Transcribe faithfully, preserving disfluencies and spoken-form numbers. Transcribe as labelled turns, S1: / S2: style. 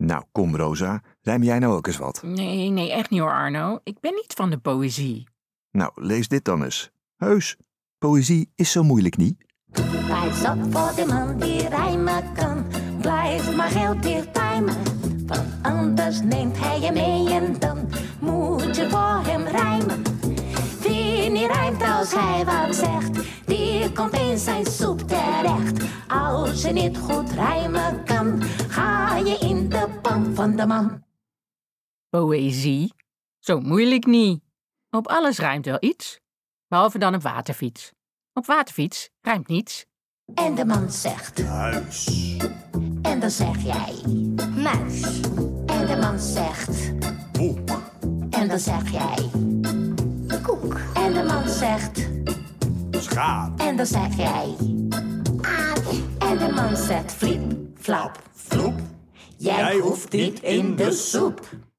S1: Nou, kom Rosa, rijm jij nou ook eens wat?
S2: Nee, nee, echt niet hoor Arno. Ik ben niet van de poëzie.
S1: Nou, lees dit dan eens. Heus, poëzie is zo moeilijk niet.
S3: Wijs op voor de man die rijmen kan. Blijf maar heel dicht bij me. Want anders neemt hij je mee en dan moet je voor hem rijmen. Wie niet rijmt als hij wat zegt, die komt in zijn soep terecht. Als je niet goed rijmen kan, ga je in de pan van de man.
S2: Poëzie? Zo moeilijk niet. Op alles rijmt wel iets. Behalve dan op waterfiets. Op waterfiets rijmt niets.
S3: En de man zegt
S4: Huis.
S3: en dan zeg jij muis. En de man zegt
S4: Boek.
S3: en dan zeg jij koek. En de man zegt
S4: Schaap.
S3: en dan zeg jij aap. En de man zegt fliep, flap,
S4: Vloep.
S3: jij hoeft niet in de soep.